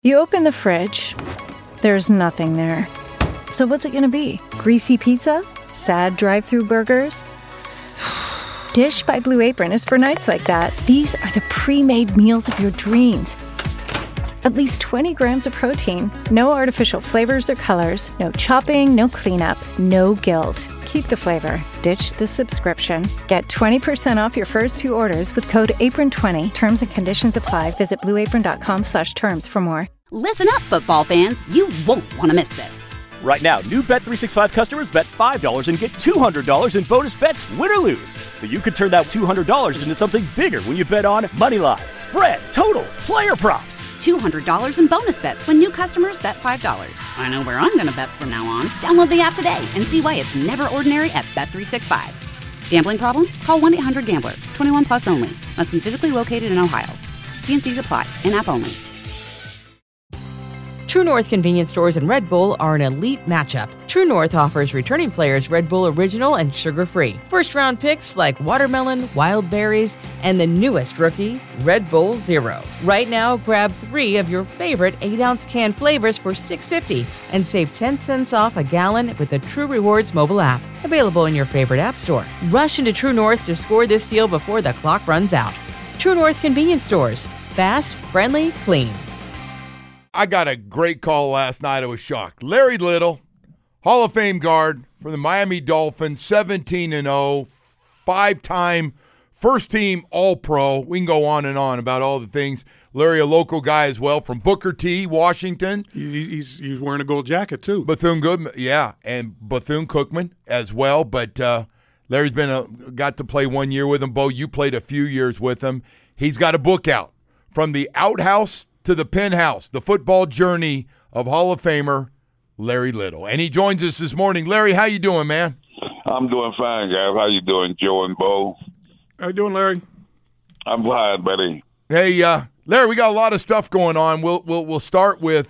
You open the fridge, there's nothing there. So what's it gonna be? Greasy pizza? Sad drive-thru burgers? Dish by Blue Apron is for nights like that. These are the pre-made meals of your dreams. At least 20 grams of protein, no artificial flavors or colors, no chopping, no cleanup, no guilt. Keep the flavor. Ditch the subscription. Get 20% off your first 2 orders with code APRON20. Terms and conditions apply. Visit blueapron.com/terms for more. Listen up, football fans. You won't want to miss this. Right now, new Bet365 customers bet $5 and get $200 in bonus bets, win or lose. So you could turn that $200 into something bigger when you bet on Moneyline, spread, totals, player props. $200 in bonus bets when new customers bet $5. I know where I'm going to bet from now on. Download the app today and see why it's never ordinary at Bet365. Gambling problem? Call 1-800-GAMBLER. 21 plus only. Must be physically located in Ohio. T&Cs apply. In-app only. True North convenience stores and Red Bull are an elite matchup. True North offers returning players Red Bull Original and sugar-free. First-round picks like watermelon, wild berries, and the newest rookie, Red Bull Zero. Right now, grab 3 of your favorite 8-ounce can flavors for $6.50 and save 10 cents off a gallon with the True Rewards mobile app. Available in your favorite app store. Rush into True North to score this deal before the clock runs out. True North convenience stores. Fast, friendly, clean. I got a great call last night. I was shocked. Larry Little, Hall of Fame guard for the Miami Dolphins, 17-0, 5-time first-team All-Pro. We can go on and on about all the things. Larry, a local guy as well from Booker T, Washington. He's wearing a gold jacket, too. Bethune-Cookman, yeah, and Bethune-Cookman as well. But Larry's got to play 1 year with him. Bo, you played a few years with him. He's got a book out, From the Outhouse to the Penthouse, the football journey of Hall of Famer Larry Little. And he joins us this morning. Larry, how you doing, man? I'm doing fine, guys. How you doing, Joe and Bo? How you doing, Larry? I'm fine, buddy. Hey, Larry, we got a lot of stuff going on. We'll start with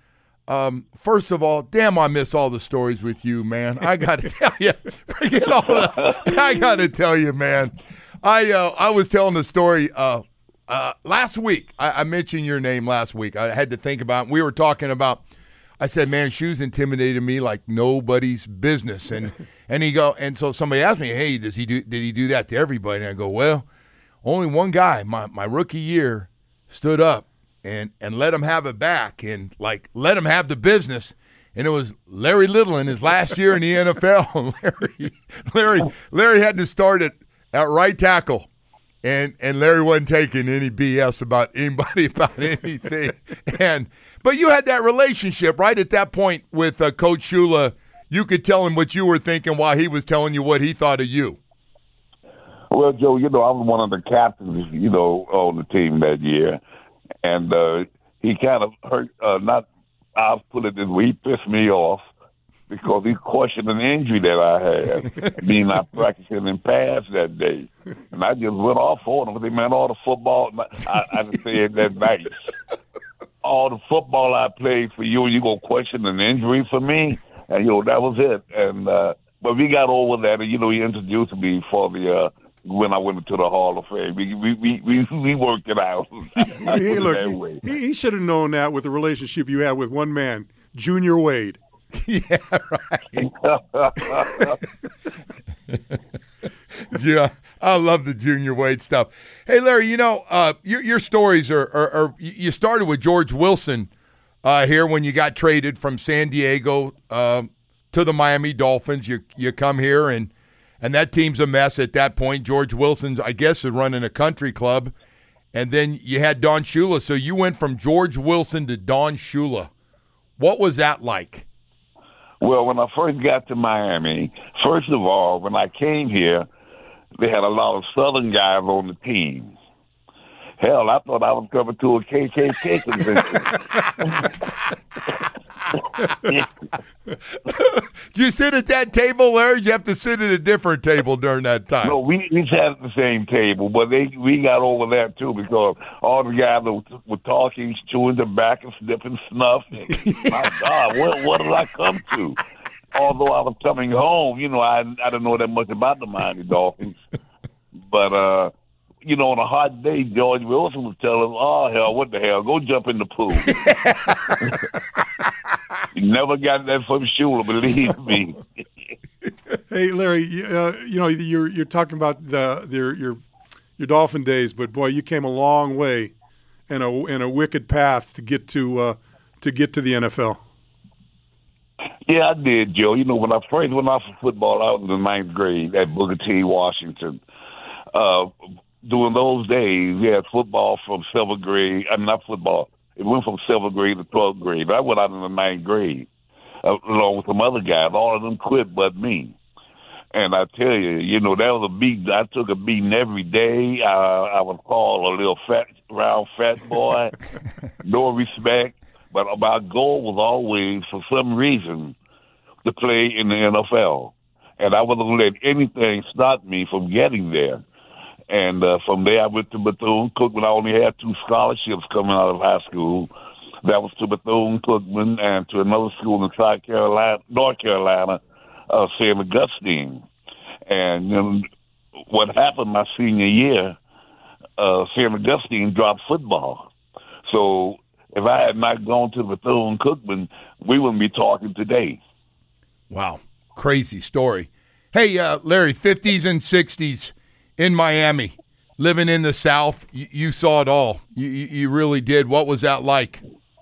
first of all, damn, I miss all the stories with you, man. I got to tell you, forget all that. I got to tell you, man. I was telling the story last week. I mentioned your name last week. I had to think about it. We were talking about, I said, man, Shoes intimidated me like nobody's business. And so somebody asked me, hey, did he do that to everybody? And I go, well, only one guy, my rookie year, stood up and let him have it back and like let him have the business. And it was Larry Little in his last year in the NFL. Larry had to start at right tackle. And Larry wasn't taking any BS about anybody about anything. But you had that relationship, right, at that point with Coach Shula. You could tell him what you were thinking while he was telling you what he thought of you. Well, Joe, I was one of the captains, on the team that year. And he kind of hurt, I'll put it this way, he pissed me off because he questioned an injury that I had, being not practicing in pass that day. And I just went off on him. They meant all the football. I just said that nice. All the football I played for you going to question an injury for me? And, that was it. And but we got over that. And, he introduced me for the when I went into the Hall of Fame. We worked it out. Hey, look, he should have known that with the relationship you had with one man, Junior Wade. Yeah, right. Yeah, I love the Junior Wade stuff. Hey, Larry, your stories are you started with George Wilson here when you got traded from San Diego to the Miami Dolphins. You come here and that team's a mess at that point. George Wilson's, I guess, is running a country club. And then you had Don Shula. So you went from George Wilson to Don Shula. What was that like? Well, when I first got to Miami, first of all, when I came here, they had a lot of Southern guys on the team. Hell, I thought I was coming to a KKK convention. Did you sit at that table, Larry? Did you have to sit at a different table during that time? No, we sat at the same table, but we got over that too because all the guys were talking, chewing tobacco, sniffing snuff. My God, what did I come to? Although I was coming home, I didn't know that much about the Miami Dolphins. But on a hot day, George Wilson would tell him, "Oh hell, what the hell? Go jump in the pool." He never got that from Shula, believe me. Hey, Larry, you're talking about your Dolphin days, but boy, you came a long way in a wicked path to get to the NFL. Yeah, I did, Joe. When I first went off of football, I was in the 9th grade at Booker T, Washington. During those days, we had football from 7th grade. Not football. It went from 7th grade to 12th grade. I went out in the 9th grade along with some other guys. All of them quit but me. And I tell you, that was a beat. I took a beating every day. I was called a little round fat boy. No respect. But my goal was always, for some reason, to play in the NFL. And I wasn't going to let anything stop me from getting there. And from there, I went to Bethune-Cookman. I only had 2 scholarships coming out of high school. That was to Bethune-Cookman and to another school in North Carolina, St. Augustine. And what happened my senior year, St. Augustine dropped football. So if I had not gone to Bethune-Cookman, we wouldn't be talking today. Wow. Crazy story. Hey, Larry, 50s and 60s in Miami, living in the South, you saw it all. You really did. What was that like?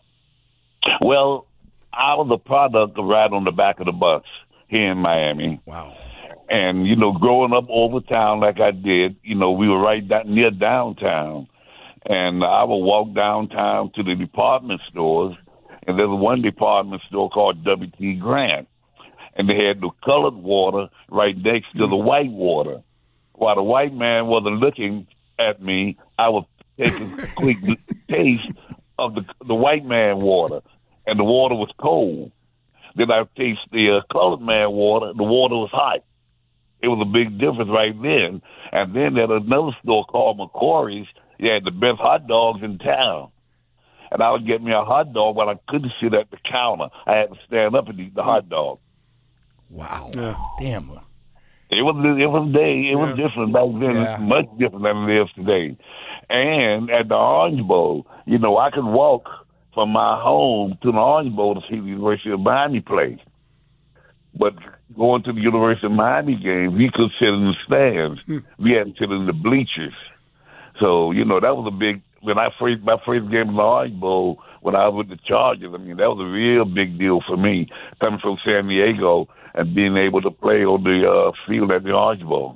Well, I was a product of right on the back of the bus here in Miami. Wow. And, growing up over town like I did, we were right near downtown. And I would walk downtown to the department stores, and there's one department store called W.T. Grant. And they had the colored water right next to the white water. While the white man wasn't looking at me, I would take a quick taste of the white man water, and the water was cold. Then I would taste the colored man water, the water was hot. It was a big difference right then. And then at another store called McCory's, they had the best hot dogs in town. And I would get me a hot dog, but I couldn't sit at the counter. I had to stand up and eat the hot dog. Wow. Yeah. Damn. It was different back then. Yeah. It's much different than it is today. And at the Orange Bowl, I could walk from my home to the Orange Bowl to see the University of Miami play. But going to the University of Miami game, we could sit in the stands. We had to sit in the bleachers. So, that was a big – my first game in the Orange Bowl, when I was with the Chargers, that was a real big deal for me, coming from San Diego and being able to play on the field at the Orange Bowl.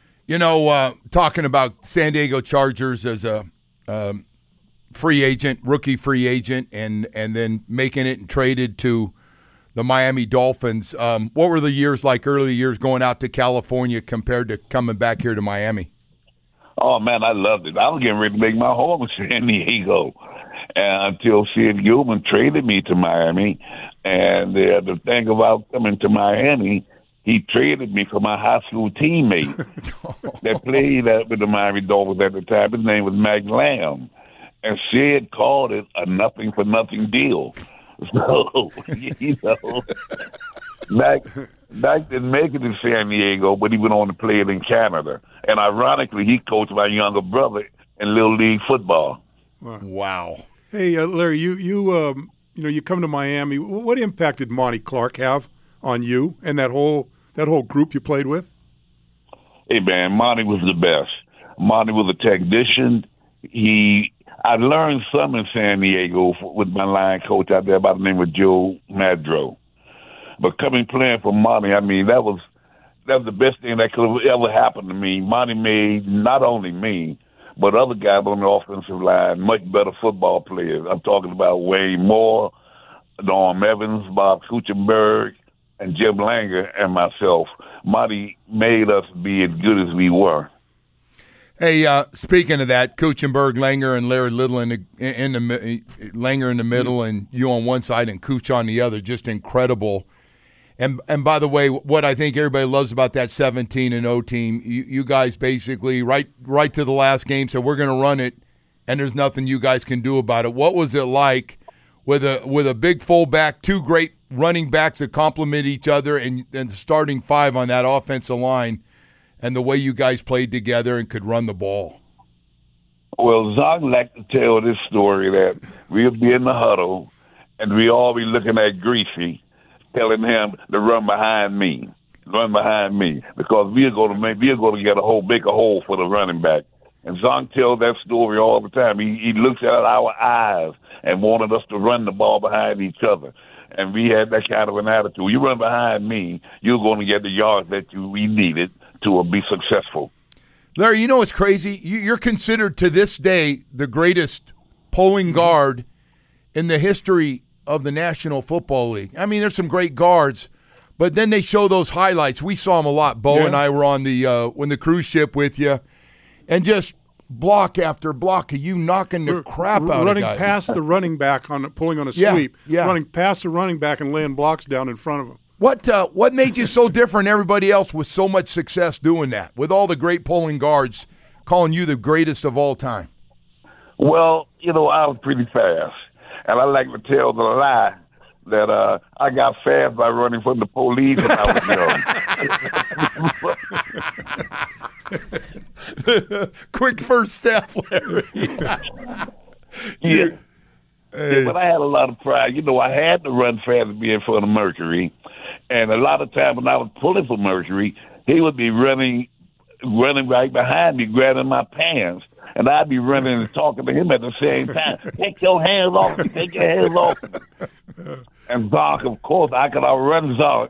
Talking about San Diego Chargers as a rookie free agent, and then making it and traded to the Miami Dolphins. What were the years like, early years going out to California compared to coming back here to Miami? Oh, man, I loved it. I was getting ready to make my home in San Diego until Sid Gilman traded me to Miami. And the thing about coming to Miami, he traded me for my high school teammate that played with the Miami Dolphins at the time. His name was Mac Lamb. And Sid called it a nothing-for-nothing deal. So, Mac didn't make it in San Diego, but he went on to play it in Canada. And ironically, he coached my younger brother in Little League football. Wow. Hey, Larry, you come to Miami. What impact did Monty Clark have on you and that whole group you played with? Hey, man, Monty was the best. Monty was a technician. I learned some in San Diego with my line coach out there by the name of Joe Madro. But playing for Monty, that was the best thing that could have ever happened to me. Monty made not only me, but other guys on the offensive line much better football players. I'm talking about Wayne Moore, Norm Evans, Bob Kuchenberg, and Jim Langer and myself. Monty made us be as good as we were. Hey, speaking of that, Kuchenberg, Langer, and Larry Little Langer in the middle, and you on one side and Kuch on the other, just incredible. And by the way, what I think everybody loves about that 17-0 team, you guys basically right to the last game said we're going to run it, and there's nothing you guys can do about it. What was it like with a big fullback, 2 great running backs that complement each other, and the starting 5 on that offensive line? And the way you guys played together and could run the ball. Well, Zonk liked to tell this story that we'll be in the huddle and we all be looking at Greasy, telling him to run behind me, because we're going to get a bigger hole for the running back. And Zonk tells that story all the time. He looks at our eyes and wanted us to run the ball behind each other. And we had that kind of an attitude. You run behind me, you're going to get the yards that we needed to be successful. Larry, you know what's crazy? You're considered to this day the greatest pulling guard in the history of the National Football League. I mean, there's some great guards, but then they show those highlights. We saw them a lot. Bo and I were on the cruise ship with you, and just block after block of you knocking the crap out of guys. Running past the running back pulling on a sweep, running past the running back and laying blocks down in front of him. What made you so different than everybody else with so much success doing that, with all the great pulling guards calling you the greatest of all time? Well, I was pretty fast, and I like to tell the lie that I got fast by running from the police when I was young. Quick first step, Larry. Yeah, but I had a lot of pride. I had to run fast to be in front of Mercury. And a lot of times when I was pulling for Mercury, he would be running right behind me, grabbing my pants. And I'd be running and talking to him at the same time. Take your hands off me. Take your hands off me. And Zonk, of course, I could outrun Zonk.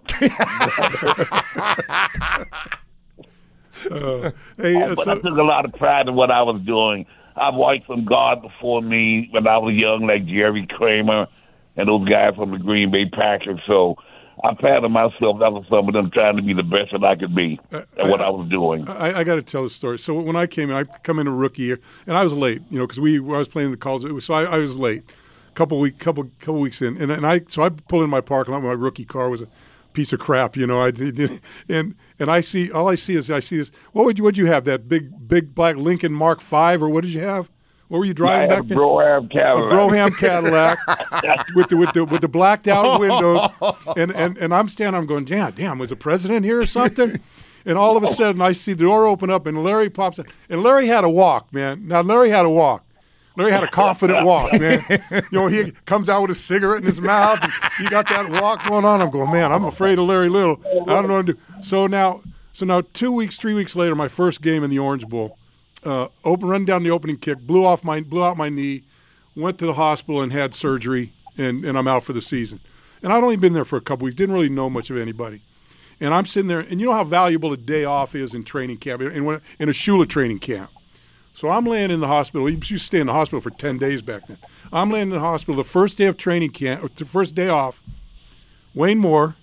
But I took a lot of pride in what I was doing. I've watched some guards before me when I was young, like Jerry Kramer and those guys from the Green Bay Packers. So I patted myself down for some of them, trying to be the best that I could be at what I was doing. I got to tell the story. So when I came in, I come in a rookie year, and I was late, because I was playing the college. So I was late, couple weeks in, and I pulled in my parking lot. My rookie car was a piece of crap, I did, and I see this. What'd you have? That big black Lincoln Mark V, or what did you have? What were you driving back then? A Brougham Cadillac with the blacked out windows, and I'm standing. I'm going, damn, was the president here or something? And all of a sudden, I see the door open up, and Larry pops in. And Larry had a walk, man. Now Larry had a walk. Larry had a confident walk, man. He comes out with a cigarette in his mouth, and he got that walk going on. I'm going, man, I'm afraid of Larry Little. I don't know what to do. So now 3 weeks later, my first game in the Orange Bowl. Run down the opening kick, blew out my knee, went to the hospital and had surgery, and I'm out for the season. And I'd only been there for a couple weeks, didn't really know much of anybody. And I'm sitting there, and you know how valuable a day off is in training camp, in a Shula training camp. So I'm laying in the hospital. We used to stay in the hospital for 10 days back then. I'm laying in the hospital the first day of training camp, the first day off. Wayne Moore,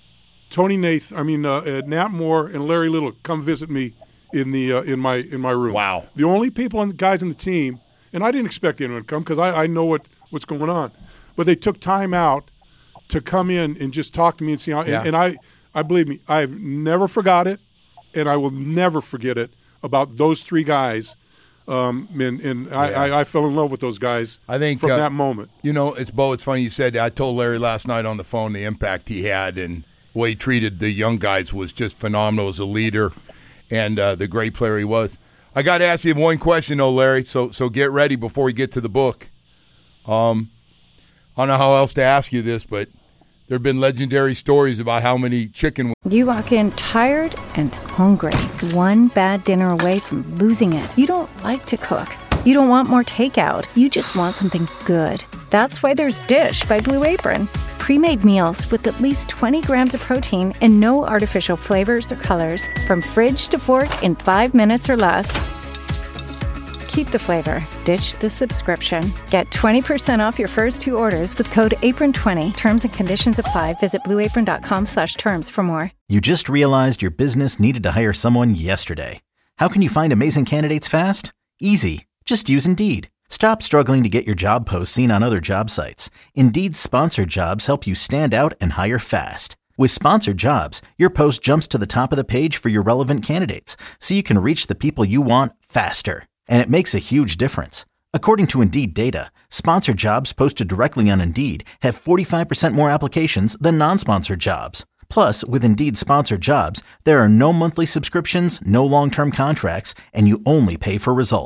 Nat Moore, and Larry Little come visit me in my room. Wow. The only guys in the team, and I didn't expect anyone to come because I know what's going on, but they took time out to come in and just talk to me and see how. Yeah. And I believe me, I've never forgot it, and I will never forget it about those three guys. I fell in love with those guys. I think from that moment. It's funny you said. I told Larry last night on the phone the impact he had and the way he treated the young guys was just phenomenal as a leader. And the great player he was. I got to ask you one question, though, Larry, so get ready before we get to the book. I don't know how else to ask you this, but there have been legendary stories about how many chicken... You walk in tired and hungry, one bad dinner away from losing it. You don't like to cook. You don't want more takeout. You just want something good. That's why there's Dish by Blue Apron. Pre-made meals with at least 20 grams of protein and no artificial flavors or colors. From fridge to fork in 5 minutes or less. Keep the flavor. Ditch the subscription. Get 20% off your first 2 orders with code APRON20. Terms and conditions apply. Visit blueapron.com/terms for more. You just realized your business needed to hire someone yesterday. How can you find amazing candidates fast? Easy. Just use Indeed. Stop struggling to get your job posts seen on other job sites. Indeed's sponsored jobs help you stand out and hire fast. With sponsored jobs, your post jumps to the top of the page for your relevant candidates, so you can reach the people you want faster. And it makes a huge difference. According to Indeed data, sponsored jobs posted directly on Indeed have 45% more applications than non-sponsored jobs. Plus, with Indeed sponsored jobs, there are no monthly subscriptions, no long-term contracts, and you only pay for results.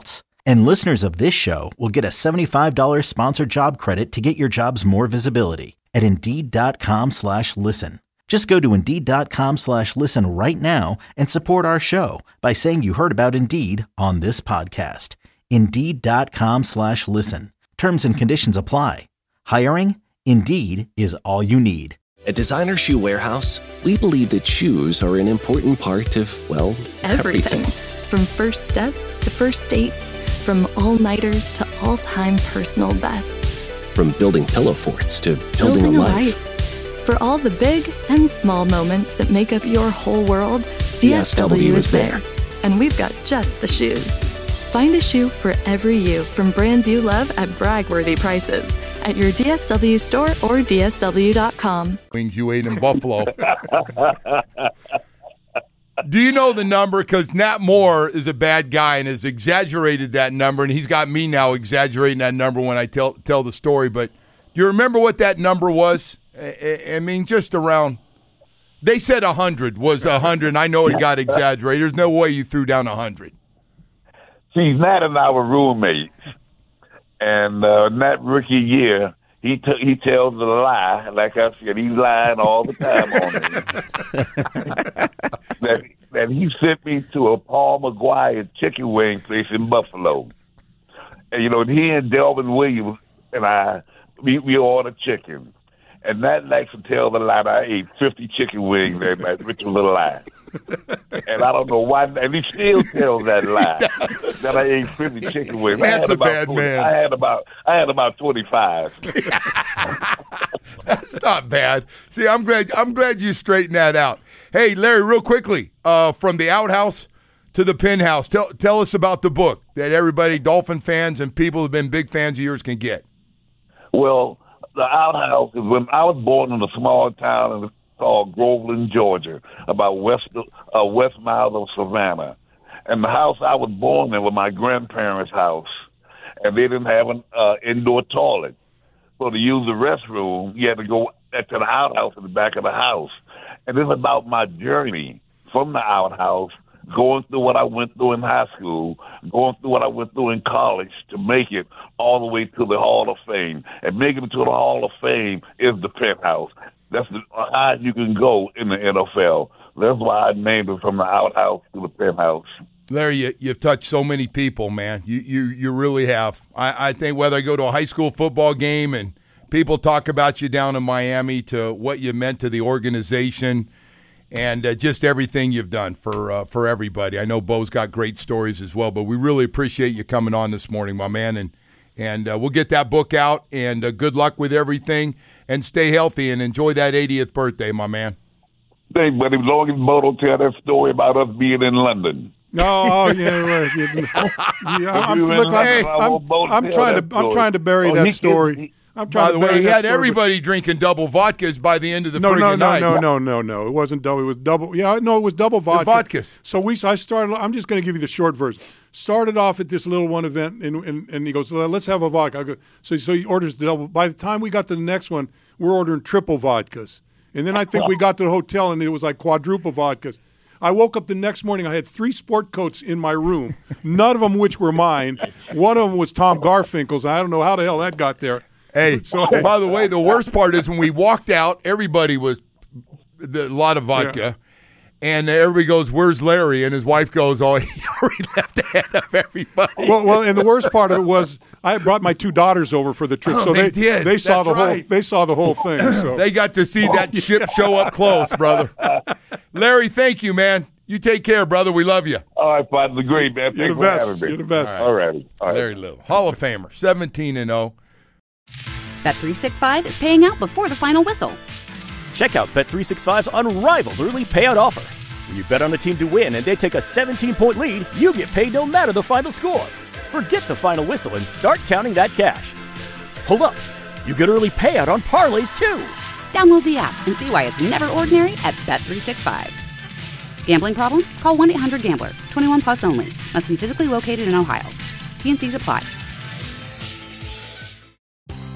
And listeners of this show will get a $75 sponsored job credit to get your jobs more visibility at Indeed.com/listen. Just go to Indeed.com/listen right now and support our show by saying you heard about Indeed on this podcast. Indeed.com/listen. Terms and conditions apply. Hiring? Indeed is all you need. At Designer Shoe Warehouse, we believe that shoes are an important part of, well, everything. From first steps to first dates, from all-nighters to all-time personal bests. From building pillow forts to building a life. For all the big and small moments that make up your whole world, DSW is there. And we've got just the shoes. Find a shoe for every you from brands you love at brag-worthy prices at your DSW store or DSW.com. Wings you ate in Buffalo. Do you know the number? Because Nat Moore is a bad guy and has exaggerated that number, and he's got me now exaggerating that number when I tell the story. But do you remember what that number was? I mean, just around. They said 100 was 100, and I know it got exaggerated. There's no way you threw down 100. See, Nat and I were roommates, and Nat rookie year, he tells a lie. Like I said, he's lying all the time on me. that he sent me to a Paul McGuire chicken wing place in Buffalo. And, he and Delvin Williams and I, we ordered chicken. And Nat likes to tell the lie that I ate 50 chicken wings that night, which was a lie. And I don't know why, and he still tells that lie that I ate 50 chicken wings. That's a bad man. I had about 25. That's not bad. See, I'm glad you straightened that out. Hey, Larry, real quickly, from the outhouse to the penthouse, tell us about the book that everybody, Dolphin fans and people who've been big fans of yours, can get. Well, the outhouse is when I was born in a small town called Groveland, Georgia, about west mile of Savannah. And the house I was born in was my grandparents' house, and they didn't have an indoor toilet. So to use the restroom, you had to go to the outhouse in the back of the house. And it's about my journey from the outhouse, going through what I went through in high school, going through what I went through in college to make it all the way to the Hall of Fame. And making it to the Hall of Fame is the penthouse. That's the high you can go in the NFL. That's why I named it from the outhouse to the penthouse. Larry, you've touched so many people, man. You really have. I think whether I go to a high school football game and people talk about you down in Miami to what you meant to the organization and just everything you've done for everybody. I know Bo's got great stories as well, but we really appreciate you coming on this morning, my man. And we'll get that book out, and good luck with everything, and stay healthy and enjoy that 80th birthday, my man. Thanks, buddy. As long as Bo don't tell that story about us being in London. Oh, yeah, right. I'm trying to bury that story. By the way, he had everybody drinking double vodkas by the end of the friggin' night. No. It wasn't double. It was double. Yeah, no, it was double vodka. Vodkas. So I started. I'm just going to give you the short version. Started off at this little one event, and he goes, well, let's have a vodka. I go, so he orders the double. By the time we got to the next one, we're ordering triple vodkas. And then I think we got to the hotel, and it was like quadruple vodkas. I woke up the next morning. I had 3 sport coats in my room, none of them which were mine. One of them was Tom Garfinkel's. I don't know how the hell that got there. Hey, by the way, the worst part is when we walked out, everybody was a lot of vodka. Yeah. And everybody goes, "Where's Larry?" And his wife goes, "Oh, he already left ahead of everybody." Well, and the worst part of it was I brought my 2 daughters over for the trip, so they did. They saw They saw the whole thing. So. They got to see that ship show up close, brother. Larry, thank you, man. You take care, brother. We love you. All right, Father, great, man. You're the best. You're the best. All right. Larry Little, Hall of Famer, 17-0. Bet365 is paying out before the final whistle. Check out Bet365's unrivaled early payout offer. When you bet on a team to win and they take a 17-point lead, you get paid no matter the final score. Forget the final whistle and start counting that cash. Hold up. You get early payout on parlays, too. Download the app and see why it's never ordinary at Bet365. Gambling problem? Call 1-800-GAMBLER. 21 plus only. Must be physically located in Ohio. T&Cs apply.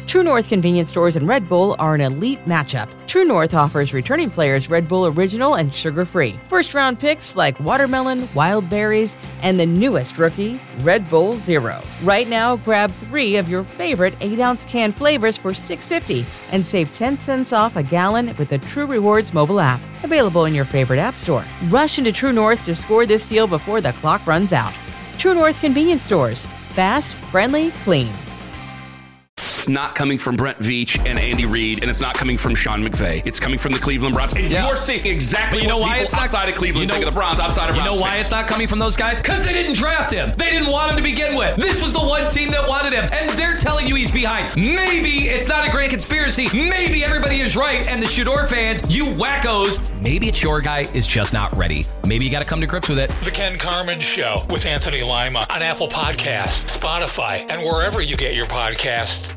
True North convenience stores and Red Bull are an elite matchup. True North offers returning players Red Bull Original and sugar-free. First-round picks like watermelon, wild berries, and the newest rookie, Red Bull Zero. Right now, grab 3 of your favorite 8-ounce can flavors for $6.50 and save 10 cents off a gallon with the True Rewards mobile app. Available in your favorite app store. Rush into True North to score this deal before the clock runs out. True North convenience stores. Fast, friendly, clean. It's not coming from Brent Veach and Andy Reid, and it's not coming from Sean McVay. It's coming from the Cleveland Browns. And you're seeing exactly what people outside of Cleveland think of the Browns, outside of Browns. You know why it's not coming from those guys? Because they didn't draft him. They didn't want him to begin with. This was the one team that wanted him, and they're telling you he's behind. Maybe it's not a grand conspiracy. Maybe everybody is right, and the Shador fans, you wackos, maybe it's your guy is just not ready. Maybe you got to come to grips with it. The Ken Carman Show with Anthony Lima on Apple Podcasts, Spotify, and wherever you get your podcasts.